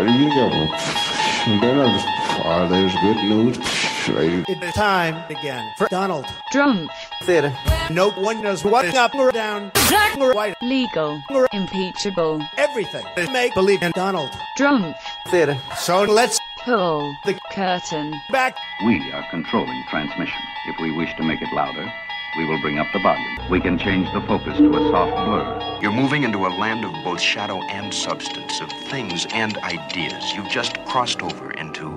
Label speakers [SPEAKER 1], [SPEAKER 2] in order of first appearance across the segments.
[SPEAKER 1] There's good news.
[SPEAKER 2] It's time again for Donald
[SPEAKER 3] Trump.
[SPEAKER 2] Theater. No one knows what up or down, black or white,
[SPEAKER 3] Legal. Impeachable.
[SPEAKER 2] everything. Make believe in Donald
[SPEAKER 3] Trump.
[SPEAKER 2] Theater. So let's
[SPEAKER 3] Pull
[SPEAKER 2] the
[SPEAKER 3] curtain.
[SPEAKER 2] back.
[SPEAKER 4] We are controlling transmission. If we wish to make it louder, we will bring up the volume. We can change the focus to a soft blur.
[SPEAKER 5] You're moving into a land of both shadow and substance, of things and ideas. You've just crossed over into...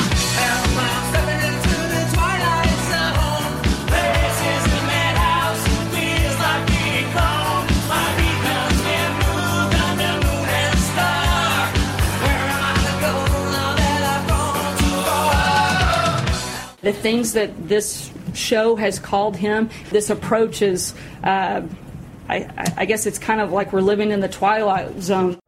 [SPEAKER 6] The things that this show has called him, this approach is, I guess it's kind of like we're living in the Twilight Zone.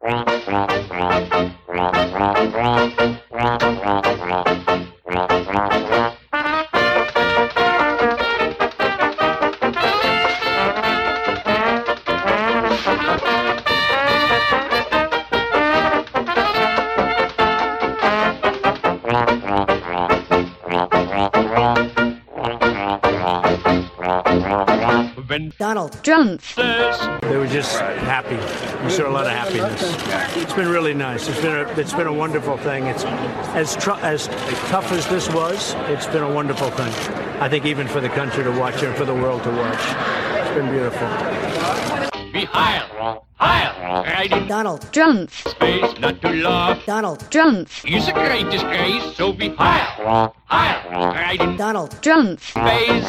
[SPEAKER 2] Donald
[SPEAKER 3] Trump.
[SPEAKER 7] They were just happy. We saw a lot of happiness. It's been really nice. It's been a wonderful thing. It's as tough as this was. It's been a wonderful thing. I think even for the country to watch and for the world to watch, it's been beautiful.
[SPEAKER 8] Be higher, riding
[SPEAKER 2] Donald
[SPEAKER 3] Trump.
[SPEAKER 8] space, not to laugh.
[SPEAKER 2] Donald
[SPEAKER 3] Trump.
[SPEAKER 8] It's a great disgrace, so be higher, riding
[SPEAKER 2] Donald
[SPEAKER 3] Trump.
[SPEAKER 8] space.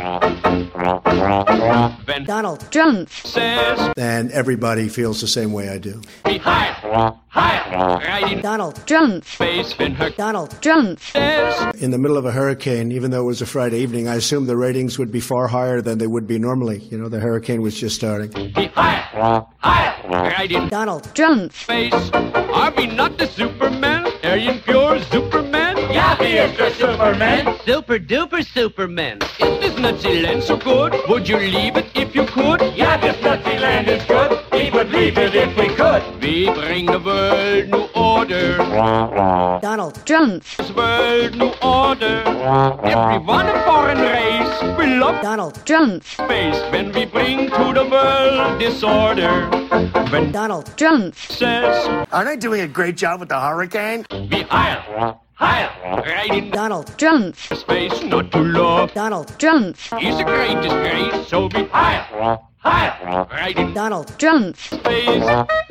[SPEAKER 8] When
[SPEAKER 2] Donald
[SPEAKER 3] Trump.
[SPEAKER 8] says,
[SPEAKER 9] And everybody feels the same way I do.
[SPEAKER 8] be higher, riding
[SPEAKER 2] Donald
[SPEAKER 8] Trump space. When her
[SPEAKER 2] Donald
[SPEAKER 3] Trump.
[SPEAKER 8] says,
[SPEAKER 9] In the middle of a hurricane, even though it was a Friday evening, I assumed the ratings would be far higher than they would be normally. You know, the hurricane was just starting.
[SPEAKER 8] be higher, riding
[SPEAKER 2] Donald
[SPEAKER 3] Trump.
[SPEAKER 8] space. Are we not the Superman? Are you pure Superman? Yeah, he is the Superman. Super duper Superman. Is this Nazi land so good? Would you leave it if you could? Yeah, this Nazi land is good. We would leave it if we could. We bring the world new order.
[SPEAKER 2] Donald
[SPEAKER 3] Trump.
[SPEAKER 8] This world new order. Everyone a foreign race. We love
[SPEAKER 2] Donald
[SPEAKER 3] Trump.
[SPEAKER 8] space when we bring to the world disorder. When
[SPEAKER 2] Donald
[SPEAKER 3] Trump.
[SPEAKER 8] says,
[SPEAKER 9] Aren't I doing a great job with the hurricane?
[SPEAKER 8] be higher, riding
[SPEAKER 2] Donald
[SPEAKER 3] Trump.
[SPEAKER 8] space, not to love.
[SPEAKER 2] Donald
[SPEAKER 3] Trump.
[SPEAKER 8] It's a great disgrace, so be higher, riding
[SPEAKER 2] Donald
[SPEAKER 3] Trump.
[SPEAKER 8] space.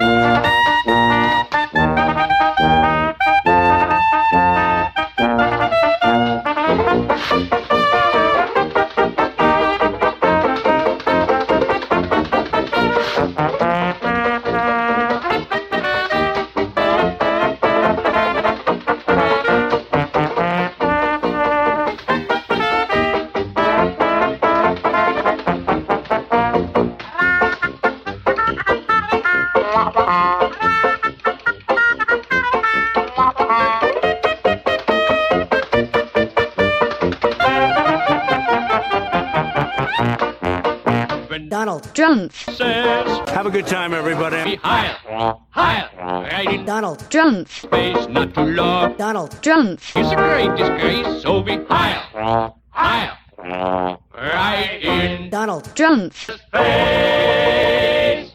[SPEAKER 2] Donald
[SPEAKER 3] Trump.
[SPEAKER 8] Says,
[SPEAKER 7] Have a good time,
[SPEAKER 8] be
[SPEAKER 7] everybody.
[SPEAKER 8] higher, riding
[SPEAKER 2] Donald
[SPEAKER 3] Trump.
[SPEAKER 8] space, not to love.
[SPEAKER 2] Donald
[SPEAKER 3] Trump.
[SPEAKER 8] It's a great disgrace, so be higher, riding
[SPEAKER 2] Donald
[SPEAKER 3] Trump.
[SPEAKER 8] space.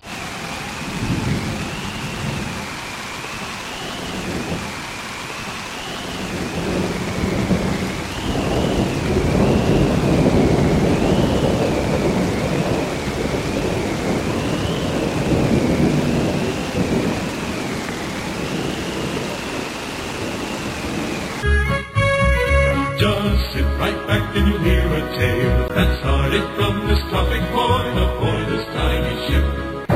[SPEAKER 10] Just sit right back and you'll hear a tale that started from this tropic point aboard this tiny ship.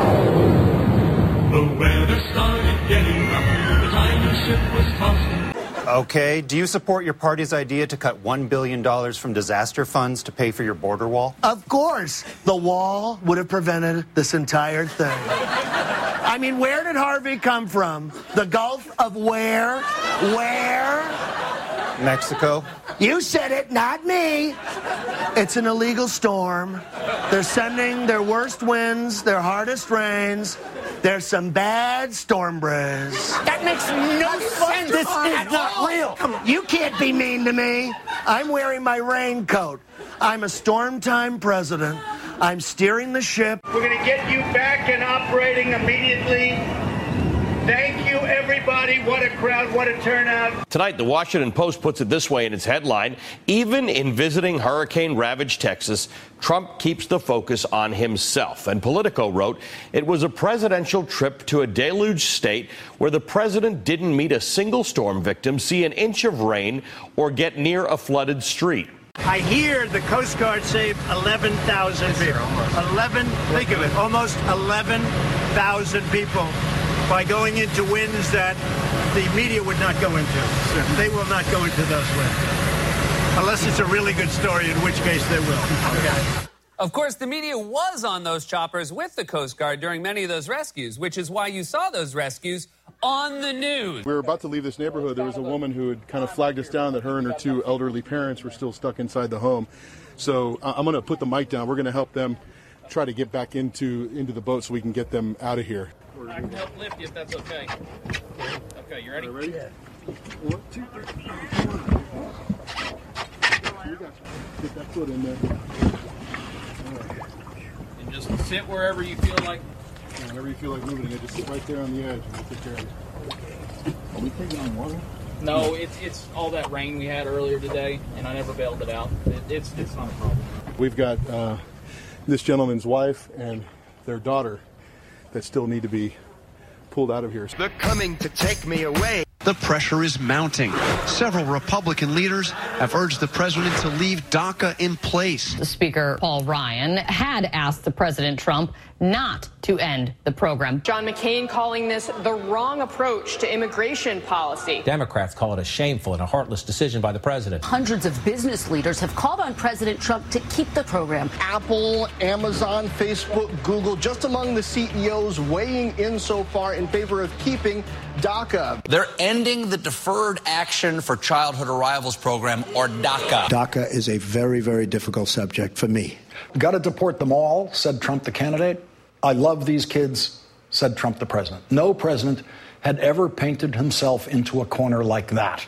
[SPEAKER 10] The weather started getting rough. The tiny ship was tossed.
[SPEAKER 11] Okay, do you support your party's idea to cut $1 billion from disaster funds to pay for your border wall?
[SPEAKER 9] Of course. The wall would have prevented this entire thing. I mean, where did Harvey come from? The Gulf of where? Where?
[SPEAKER 11] Mexico.
[SPEAKER 12] You said it, not me. It's an illegal storm. They're sending their worst winds, their hardest rains. There's some bad storm breeze.
[SPEAKER 2] That makes no sense.
[SPEAKER 12] This is not real. You can't be mean to me. I'm wearing my raincoat. I'm a storm time president. I'm steering the ship.
[SPEAKER 13] We're going to get you back and operating immediately. Thank you, everybody. What a crowd, what a turnout.
[SPEAKER 14] Tonight, the Washington Post puts it this way in its headline: even in visiting hurricane-ravaged Texas, Trump keeps the focus on himself. And Politico wrote, it was a presidential trip to a deluged state where the president didn't meet a single storm victim, see an inch of rain, or get near a flooded street.
[SPEAKER 7] I hear the Coast Guard saved 11,000 people. Think of it, almost 11,000 people by going into winds that the media would not go into. They will not go into those winds. Unless it's a really good story, in which case they will. Okay.
[SPEAKER 15] Of course, the media was on those choppers with the Coast Guard during many of those rescues, which is why you saw those rescues on the news.
[SPEAKER 16] We were about to leave this neighborhood. There was a woman who had kind of flagged us down that her and her two elderly parents were still stuck inside the home. So I'm going to put the mic down. We're going to help them try to get back into the boat so we can get them out of here.
[SPEAKER 17] I can help lift you if that's okay. Okay, you ready?
[SPEAKER 16] Ready?
[SPEAKER 17] Yeah.
[SPEAKER 16] 1, 2, 3, 4. Get that foot in there.
[SPEAKER 17] And just sit wherever you feel like.
[SPEAKER 16] Yeah, whenever you feel like moving it, just sit right there on the edge and we'll take care of it. Are we taking on water?
[SPEAKER 17] No, it's all that rain we had earlier today, and I never bailed it out. It's not a problem.
[SPEAKER 16] We've got this gentleman's wife and their daughter that still need to be pulled out of here.
[SPEAKER 12] They're coming to take me away.
[SPEAKER 5] The pressure is mounting. Several Republican leaders have urged the president to leave DACA in place.
[SPEAKER 18] The Speaker, Paul Ryan, had asked the President Trump not to end the program.
[SPEAKER 19] John McCain calling this the wrong approach to immigration policy.
[SPEAKER 20] Democrats call it a shameful and a heartless decision by the president.
[SPEAKER 21] Hundreds of business leaders have called on President Trump to keep the program.
[SPEAKER 22] Apple, Amazon, Facebook, Google, just among the CEOs weighing in so far in favor of keeping DACA.
[SPEAKER 23] They're ending the Deferred Action for Childhood Arrivals program, or DACA.
[SPEAKER 9] DACA is a very, very difficult subject for me.
[SPEAKER 24] Got to deport them all, said Trump, the candidate. I love these kids, said Trump, the president. No president had ever painted himself into a corner like that.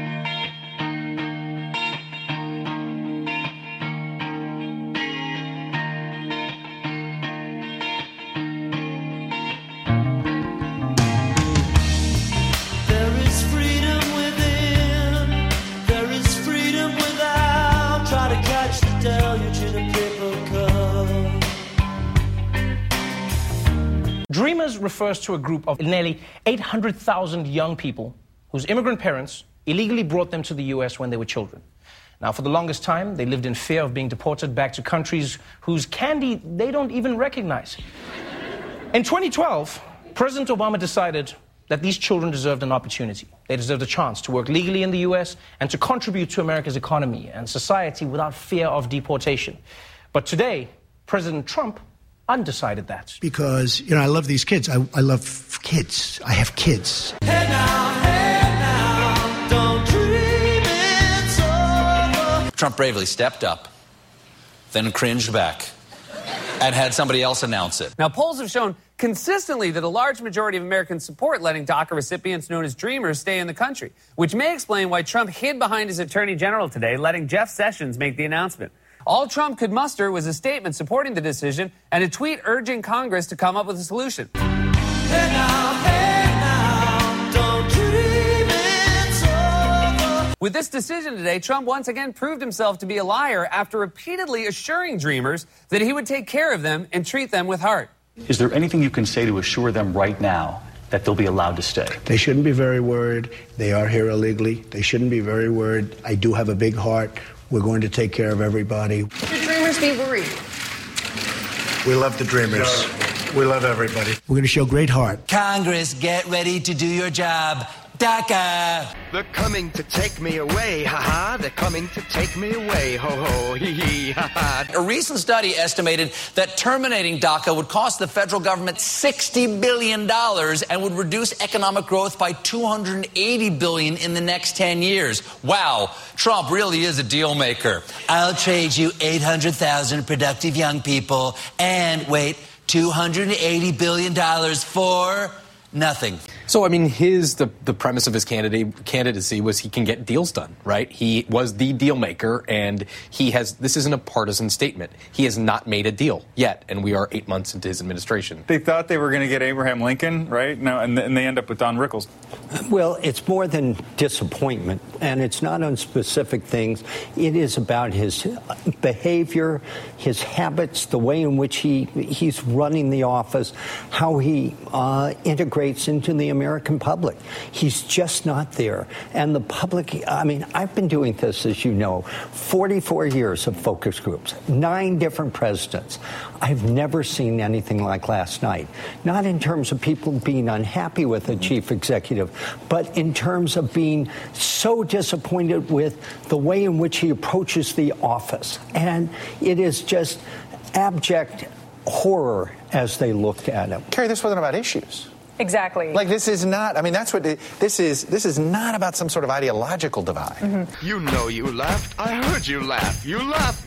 [SPEAKER 25] Dreamers refers to a group of nearly 800,000 young people whose immigrant parents illegally brought them to the U.S. when they were children. Now, for the longest time, they lived in fear of being deported back to countries whose candy they don't even recognize. In 2012, President Obama decided that these children deserved an opportunity. They deserved a chance to work legally in the U.S. and to contribute to America's economy and society without fear of deportation. But today, President Trump undecided that.
[SPEAKER 9] Because, you know, I love these kids. I love kids. I have kids.
[SPEAKER 10] Hey now, don't dream it's over.
[SPEAKER 23] Trump bravely stepped up, then cringed back, and had somebody else announce it.
[SPEAKER 15] Now, polls have shown consistently that a large majority of Americans support letting DACA recipients known as Dreamers stay in the country, which may explain why Trump hid behind his attorney general today, letting Jeff Sessions make the announcement. All Trump could muster was a statement supporting the decision and a tweet urging Congress to come up with a solution.
[SPEAKER 10] Hey now, don't dream it's over.
[SPEAKER 15] With this decision today, Trump once again proved himself to be a liar after repeatedly assuring Dreamers that he would take care of them and treat them with heart.
[SPEAKER 26] Is there anything you can say to assure them right now that they'll be allowed to stay?
[SPEAKER 9] They shouldn't be very worried. They are here illegally. They shouldn't be very worried. I do have a big heart. We're going to take care of everybody.
[SPEAKER 19] Should Dreamers be worried?
[SPEAKER 9] We love the Dreamers. We love everybody. We're going to show great heart.
[SPEAKER 23] Congress, get ready to do your job. DACA.
[SPEAKER 1] They're coming to take me away, ha-ha. They're coming to take me away, ho-ho, hee-hee, ha-ha.
[SPEAKER 23] A recent study estimated that terminating DACA would cost the federal government $60 billion and would reduce economic growth by $280 billion in the next 10 years. Wow, Trump really is a deal maker. I'll trade you 800,000 productive young people and, wait, $280 billion for nothing.
[SPEAKER 3] So, I mean, the premise of his candidacy was he can get deals done, right? He was the deal maker, and this isn't a partisan statement. He has not made a deal yet, and we are 8 months into his administration.
[SPEAKER 4] They thought they were going to get Abraham Lincoln, right? No, and they end up with Don Rickles.
[SPEAKER 6] Well, it's more than disappointment, and it's not on specific things. It is about his behavior, his habits, the way in which he's running the office, how he integrates into the American public. He's just not there. And the public, I mean, I've been doing this, as you know, 44 years of focus groups, 9 different presidents. I've never seen anything like last night. Not in terms of people being unhappy with the chief executive, but in terms of being so disappointed with the way in which he approaches the office. And it is just abject horror as they looked at him.
[SPEAKER 8] Kerry, this wasn't about issues.
[SPEAKER 19] Exactly.
[SPEAKER 8] Like, this is not, I mean, that's what, this is not about some sort of ideological divide.
[SPEAKER 1] Mm-hmm. You know you laughed. I heard you laugh. You laughed,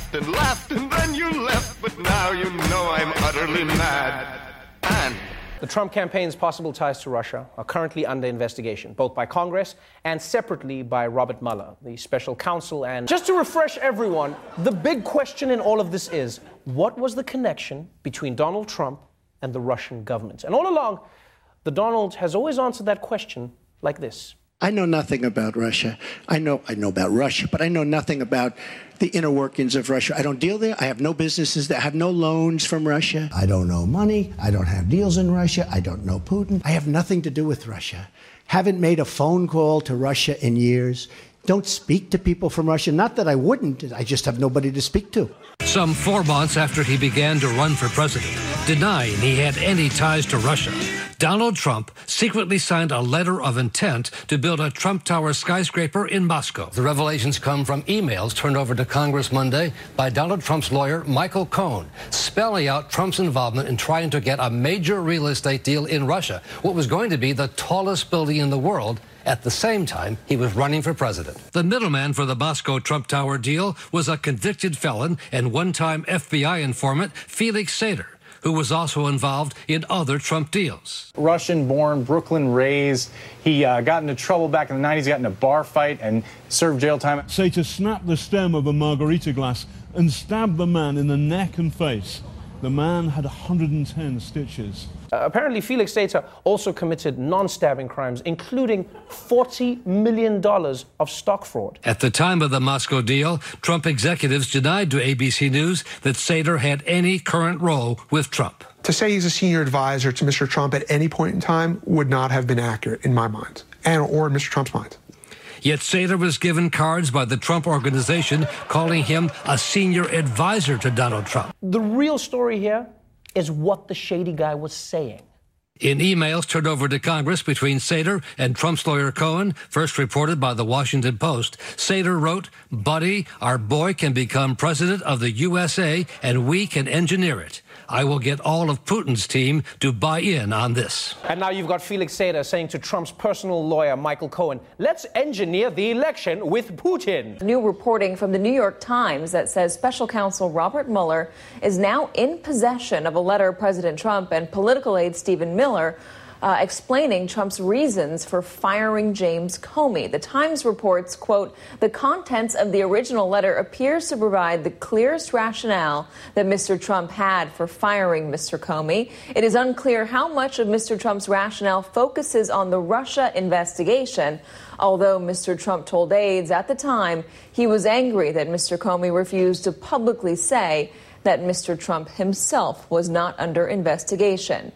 [SPEAKER 1] and then you left. But now you know I'm utterly mad. And
[SPEAKER 25] the Trump campaign's possible ties to Russia are currently under investigation, both by Congress and separately by Robert Mueller, the special counsel. And just to refresh everyone, the big question in all of this is, what was the connection between Donald Trump and the Russian government? And all along, the Donald has always answered that question like this.
[SPEAKER 9] I know nothing about Russia. I know about Russia, but I know nothing about the inner workings of Russia. I don't deal there. I have no businesses there. I have no loans from Russia. I don't know money. I don't have deals in Russia. I don't know Putin. I have nothing to do with Russia. Haven't made a phone call to Russia in years. Don't speak to people from Russia. Not that I wouldn't. I just have nobody to speak to.
[SPEAKER 11] Some 4 months after he began to run for president, denying he had any ties to Russia, Donald Trump secretly signed a letter of intent to build a Trump Tower skyscraper in Moscow.
[SPEAKER 27] The revelations come from emails turned over to Congress Monday by Donald Trump's lawyer, Michael Cohen, spelling out Trump's involvement in trying to get a major real estate deal in Russia, what was going to be the tallest building in the world. At the same time, he was running for president.
[SPEAKER 11] The middleman for the Moscow Trump Tower deal was a convicted felon and one-time FBI informant, Felix Sater, who was also involved in other Trump deals.
[SPEAKER 28] Russian-born, Brooklyn-raised. He got into trouble back in the 90s, got in a bar fight and served jail time.
[SPEAKER 29] Sater snapped the stem of a margarita glass and stabbed the man in the neck and face. The man had 110 stitches.
[SPEAKER 25] Apparently, Felix Sater also committed non-stabbing crimes, including $40 million of stock fraud.
[SPEAKER 11] At the time of the Moscow deal, Trump executives denied to ABC News that Sater had any current role with Trump.
[SPEAKER 30] To say he's a senior advisor to Mr. Trump at any point in time would not have been accurate in my mind, or in Mr. Trump's mind.
[SPEAKER 11] Yet Sater was given cards by the Trump Organization calling him a senior advisor to Donald Trump.
[SPEAKER 25] The real story here is what the shady guy was saying.
[SPEAKER 11] In emails turned over to Congress between Sater and Trump's lawyer Cohen, first reported by the Washington Post, Sater wrote, "Buddy, our boy can become president of the USA and we can engineer it. I will get all of Putin's team to buy in on this."
[SPEAKER 25] And now you've got Felix Sater saying to Trump's personal lawyer, Michael Cohen, let's engineer the election with Putin.
[SPEAKER 31] New reporting from the New York Times that says special counsel Robert Mueller is now in possession of a letter President Trump and political aide Stephen Miller explaining Trump's reasons for firing James Comey. The Times reports, quote, "The contents of the original letter appears to provide the clearest rationale that Mr. Trump had for firing Mr. Comey. It is unclear how much of Mr. Trump's rationale focuses on the Russia investigation, although Mr. Trump told aides at the time he was angry that Mr. Comey refused to publicly say that Mr. Trump himself was not under investigation."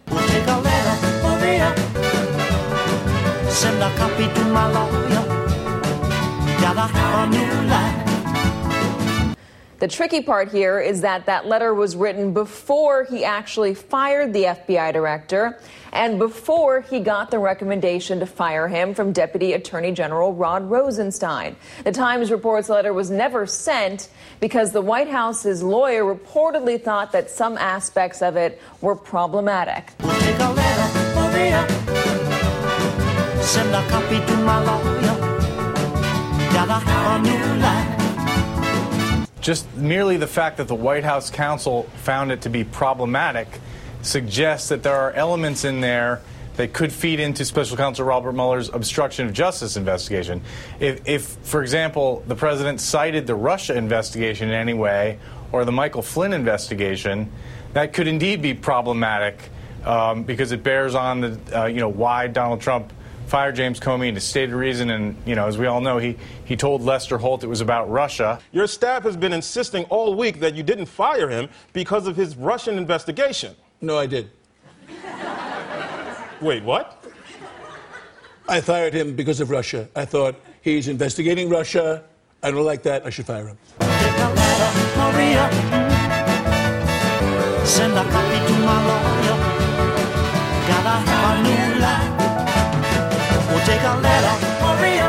[SPEAKER 32] Send a copy to my lawyer. Gotta have a new life.
[SPEAKER 31] The tricky part here is that that letter was written before he actually fired the FBI director and before he got the recommendation to fire him from Deputy Attorney General Rod Rosenstein. The Times reports the letter was never sent because the White House's lawyer reportedly thought that some aspects of it were problematic.
[SPEAKER 32] We'll take a letter, Maria. Send a copy to my lawyer. Gotta have a new life.
[SPEAKER 4] Just merely the fact that the White House counsel found it to be problematic suggests that there are elements in there that could feed into Special Counsel Robert Mueller's obstruction of justice investigation. If, for example, the president cited the Russia investigation in any way or the Michael Flynn investigation, that could indeed be problematic because it bears on the why Donald Trump fired James Comey and his stated reason, and as we all know, he told Lester Holt it was about Russia.
[SPEAKER 2] Your staff has been insisting all week that you didn't fire him because of his Russian investigation.
[SPEAKER 9] No, I did.
[SPEAKER 2] Wait, what?
[SPEAKER 9] I fired him because of Russia. I thought he's investigating Russia. I don't like that. I should fire him.
[SPEAKER 32] Take a letter, Maria. Send a copy to my lawyer. Gotta have a new life. We'll take a letter, Maria.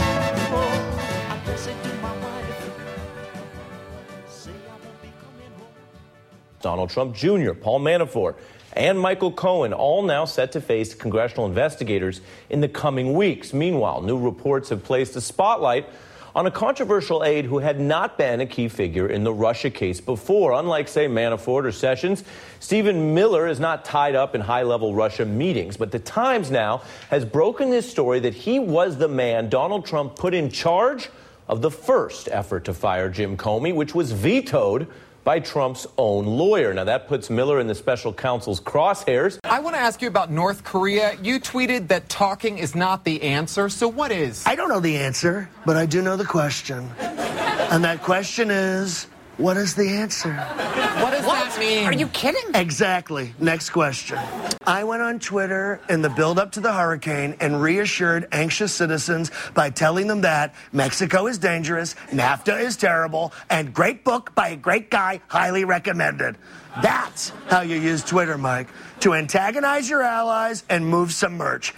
[SPEAKER 32] I guess it to my wife. Say I won't be coming home.
[SPEAKER 5] Donald Trump Jr., Paul Manafort, and Michael Cohen all now set to face congressional investigators in the coming weeks. Meanwhile, new reports have placed a spotlight on a controversial aide who had not been a key figure in the Russia case before. Unlike, say, Manafort or Sessions, Stephen Miller is not tied up in high-level Russia meetings. But the Times now has broken this story that he was the man Donald Trump put in charge of the first effort to fire Jim Comey, which was vetoed by Trump's own lawyer. Now, that puts Miller in the special counsel's crosshairs.
[SPEAKER 7] I want to ask you about North Korea. You tweeted that talking is not the answer. So what is?
[SPEAKER 12] I don't know the answer, but I do know the question. And that question is, what is the answer?
[SPEAKER 7] What does that mean?
[SPEAKER 12] Are you kidding? Exactly. Next question. I went on Twitter in the build-up to the hurricane and reassured anxious citizens by telling them that Mexico is dangerous, NAFTA is terrible, and great book by a great guy, highly recommended. That's how you use Twitter, Mike, to antagonize your allies and move some merch.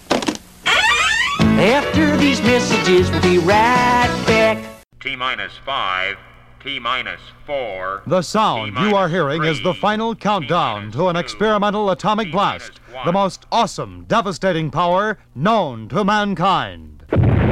[SPEAKER 32] After these messages, we'll be right back.
[SPEAKER 13] T-minus 5. T-minus 4.
[SPEAKER 14] The sound you are hearing is the final countdown to an experimental atomic blast, the most awesome, devastating power known to mankind.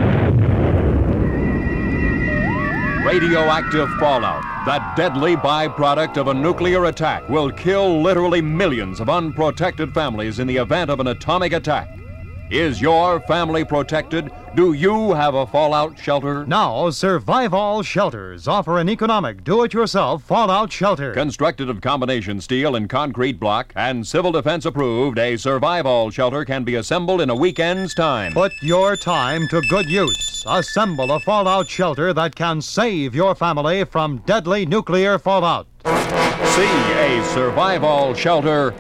[SPEAKER 16] Radioactive fallout, that deadly byproduct of a nuclear attack, will kill literally millions of unprotected families in the event of an atomic attack. Is your family protected? Do you have a fallout shelter?
[SPEAKER 14] Now, Survival Shelters offer an economic, do-it-yourself fallout shelter.
[SPEAKER 16] Constructed of combination steel and concrete block and civil defense approved, a Survival Shelter can be assembled in a weekend's time.
[SPEAKER 14] Put your time to good use. Assemble a fallout shelter that can save your family from deadly nuclear fallout.
[SPEAKER 16] See a Survival Shelter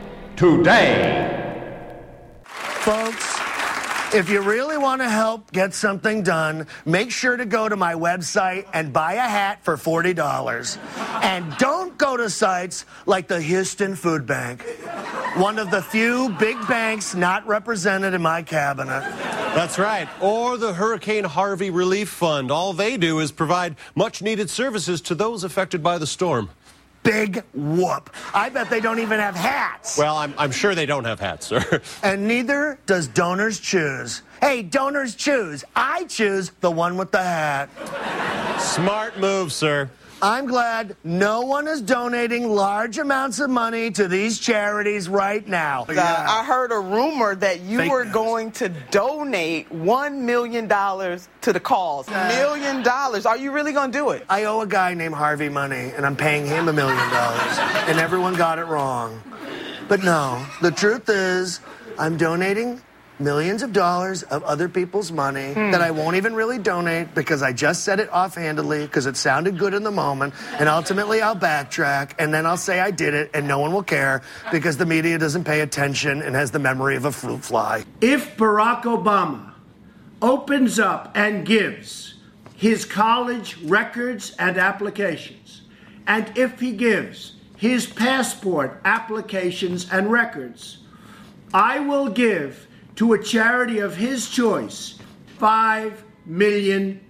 [SPEAKER 16] today.
[SPEAKER 12] Folks, if you really want to help get something done, make sure to go to my website and buy a hat for $40. And don't go to sites like the Houston Food Bank, one of the few big banks not represented in my cabinet.
[SPEAKER 17] That's right. Or the Hurricane Harvey Relief Fund. All they do is provide much-needed services to those affected by the storm.
[SPEAKER 12] Big whoop. I bet they don't even have hats.
[SPEAKER 17] Well, I'm sure they don't have hats, sir.
[SPEAKER 12] And neither does Donors Choose. Hey, Donors Choose. I choose the one with the hat.
[SPEAKER 17] Smart move, sir.
[SPEAKER 12] I'm glad no one is donating large amounts of money to these charities right now.
[SPEAKER 18] I heard a rumor that you were going to donate $1 million to the cause. $1 million. Are you really going to do it?
[SPEAKER 12] I owe a guy named Harvey money, and I'm paying him $1 million. And everyone got it wrong. But no, the truth is, I'm donating millions of dollars of other people's money that I won't even really donate because I just said it offhandedly because it sounded good in the moment, and ultimately I'll backtrack and then I'll say I did it and no one will care because the media doesn't pay attention and has the memory of a fruit fly.
[SPEAKER 20] If Barack Obama opens up and gives his college records and applications and if he gives his passport applications and records, I will give to a charity of his choice $5 million.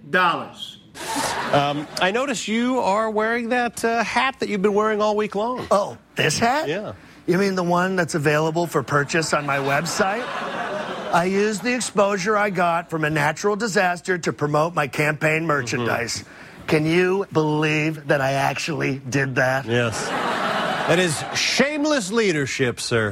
[SPEAKER 17] I notice you are wearing that hat that you've been wearing all week long.
[SPEAKER 12] Oh, this hat?
[SPEAKER 17] Yeah.
[SPEAKER 12] You mean the one that's available for purchase on my website? I used the exposure I got from a natural disaster to promote my campaign merchandise. Can you believe that I actually did that?
[SPEAKER 17] Yes. That is shameless leadership, sir.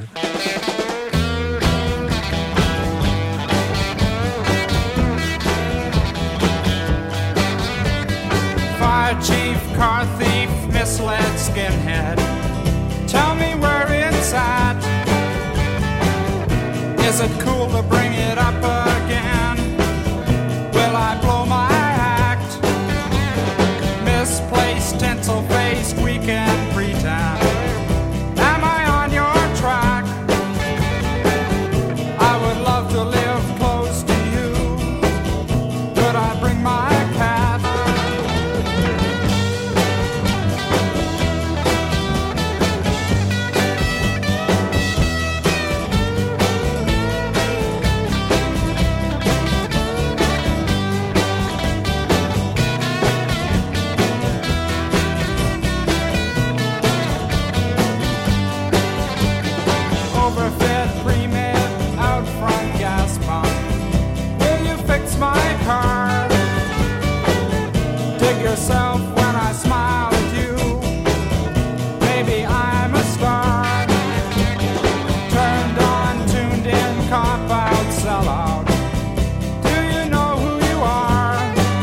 [SPEAKER 1] Fire chief, car thief, misled skinhead. Tell me where it's at. Is it cool to bring it up again? Will I blow my act? Misplaced, tinsel-faced, weekend pretend. Am I on your track? I would love to live close to you. Could I bring my cat? Overfed, pre-med, out front gas pump. Will you fix my car? Dig yourself when I smile at you. Maybe I'm a star. Turned on, tuned in, cop out, sell out. Do you know who you are?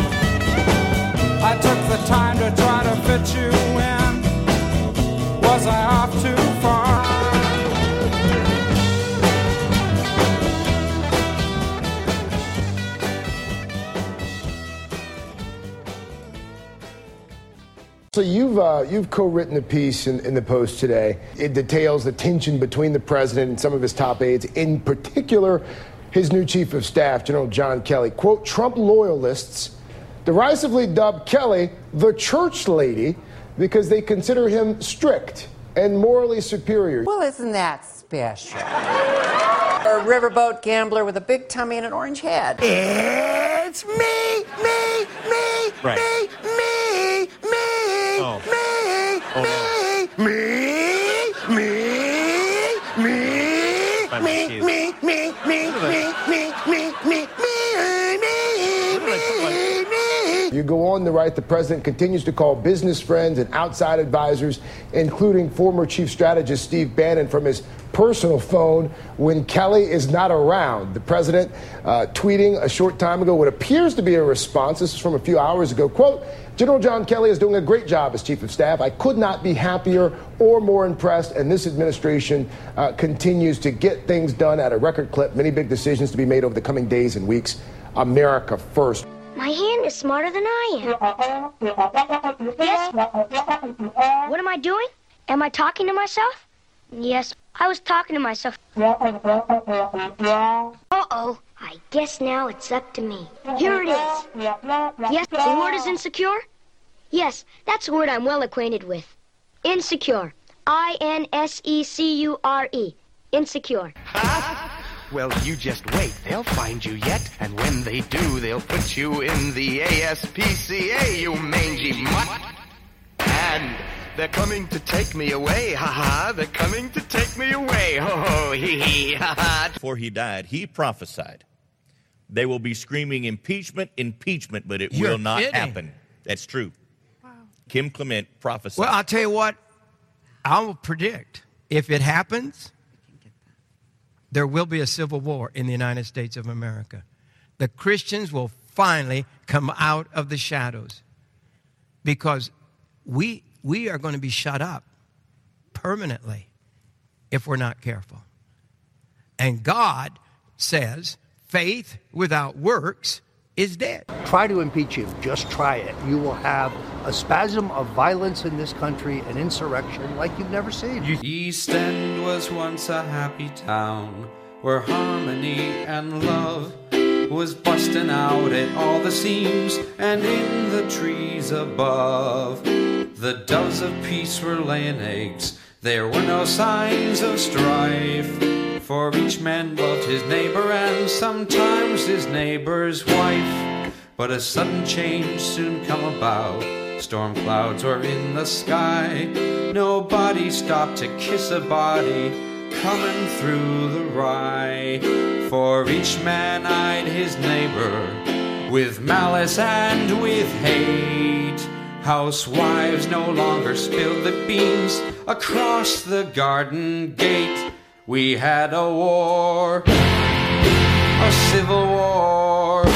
[SPEAKER 1] I took the time to try to fit you in. Was I off too far?
[SPEAKER 3] So you've co-written a piece in the Post today. It details the tension between the president and some of his top aides, in particular his new chief of staff, General John Kelly. Quote, Trump loyalists derisively dubbed Kelly the church lady because they consider him strict and morally superior.
[SPEAKER 6] Well, isn't that special? Or a riverboat gambler with a big tummy and an orange head.
[SPEAKER 12] It's me.
[SPEAKER 3] Right.
[SPEAKER 12] Me,
[SPEAKER 3] You go on to write, the president continues to call business friends and outside advisors, including former chief strategist Steve Bannon, from his personal phone when Kelly is not around. The president tweeting a short time ago what appears to be a response. This is from a few hours ago. Quote, General John Kelly is doing a great job as chief of staff. I could not be happier or more impressed, and this administration continues to get things done at a record clip. Many big decisions to be made over the coming days and weeks. America first.
[SPEAKER 8] My hand is smarter than I am. Yes? What am I doing? Am I talking to myself? Yes, I was talking to myself. Uh-oh. I guess now it's up to me. Here it is. Yes, the word is insecure? Yes, that's a word I'm well acquainted with. Insecure. I-N-S-E-C-U-R-E. Insecure.
[SPEAKER 10] Well, you just wait. They'll find you yet. And when they do, they'll put you in the ASPCA, you mangy mutt. And they're coming to take me away, ha-ha. They're coming to take me away, ho-ho, hee-hee, ha-ha.
[SPEAKER 15] Before he died, he prophesied. They will be screaming impeachment, impeachment, but it will not happen. That's true. Wow. Kim Clement prophesied.
[SPEAKER 19] Well, I'll tell you what. I will predict if it happens, there will be a civil war in the United States of America. The Christians will finally come out of the shadows because we are going to be shut up permanently if we're not careful. And God says faith without works is dead.
[SPEAKER 21] Try to impeach him. Just try it. You will have a spasm of violence in this country, an insurrection like you've never seen.
[SPEAKER 22] East End was once a happy town where harmony and love was busting out at all the seams and in the trees above. The doves of peace were laying eggs. There were no signs of strife, for each man loved his neighbor and sometimes his neighbor's wife. But a sudden change soon come about. Storm clouds were in the sky. Nobody stopped to kiss a body coming through the rye. For each man eyed his neighbor with malice and with hate. Housewives no longer spilled the beans across the garden gate. We had a war, a civil war.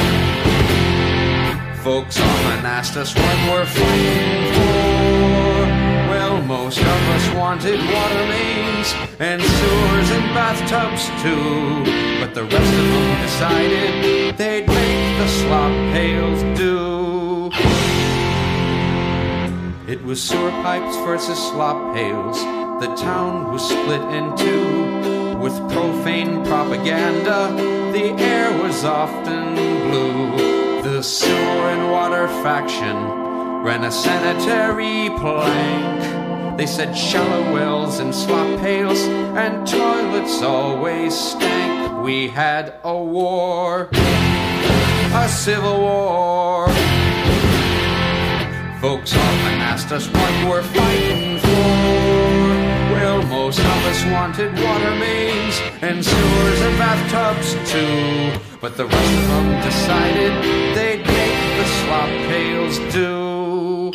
[SPEAKER 22] Folks often asked us what we're fighting for. Well, most of us wanted water mains and sewers and bathtubs too. But the rest of them decided they'd make the slop pails do. It was sewer pipes versus slop pails. The town was split in two. With profane propaganda, the air was often blue. The sewer and water faction ran a sanitary plank. They said shallow wells and slop pails and toilets always stank. We had a war, a civil war. Folks often asked us what we're fighting for. Well, most of us wanted water mains and sewers and bathtubs too. But the rest of them decided they'd make the slop pails do.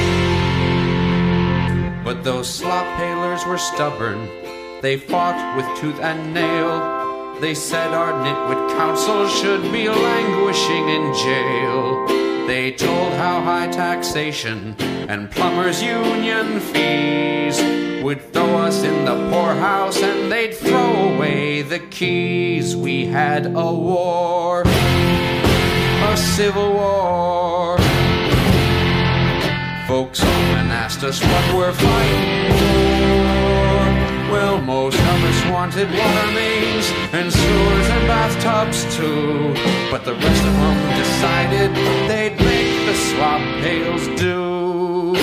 [SPEAKER 22] But those slop pailers were stubborn. They fought with tooth and nail. They said our nitwit council should be languishing in jail. They told how high taxation and plumbers' union fees would throw us in the poorhouse and they'd throw away the keys. We had a war, a civil war. Folks often asked us what we're fighting for. Well, most of us wanted water mains and sewers and bathtubs too. But the rest of them decided they'd make the slop pails do.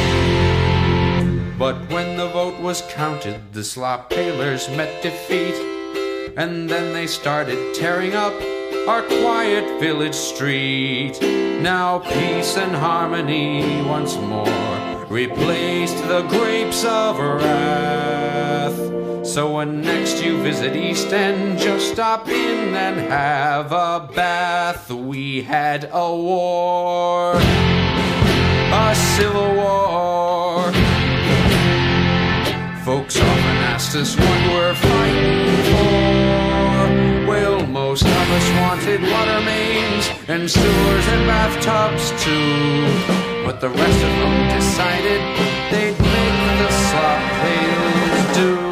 [SPEAKER 22] But when the vote was counted, the slop pailers met defeat. And then they started tearing up our quiet village street. Now peace and harmony once more replaced the grapes of wrath. So when next you visit East End, just stop in and have a bath. We had a war, a civil war. Folks often asked us what we're fighting for. Well, most of us wanted water mains and sewers and bathtubs too. But the rest of them decided they'd make the slop pails do.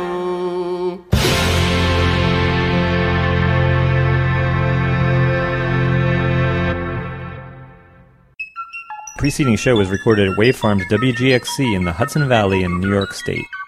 [SPEAKER 2] The preceding show was recorded at Wave Farms WGXC in the Hudson Valley in New York State.